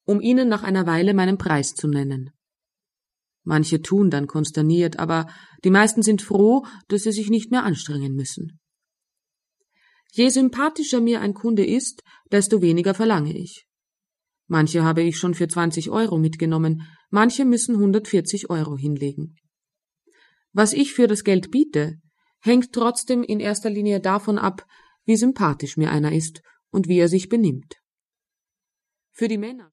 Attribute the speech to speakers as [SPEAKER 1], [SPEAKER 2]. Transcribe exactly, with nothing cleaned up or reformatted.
[SPEAKER 1] um ihnen nach einer Weile meinen Preis zu nennen. Manche tun dann konsterniert, aber die meisten sind froh, dass sie sich nicht mehr anstrengen müssen. Je sympathischer mir ein Kunde ist, desto weniger verlange ich. Manche habe ich schon für zwanzig Euro mitgenommen, manche müssen hundertvierzig Euro hinlegen. Was ich für das Geld biete, hängt trotzdem in erster Linie davon ab, wie sympathisch mir einer ist und wie er sich benimmt. Für die Männer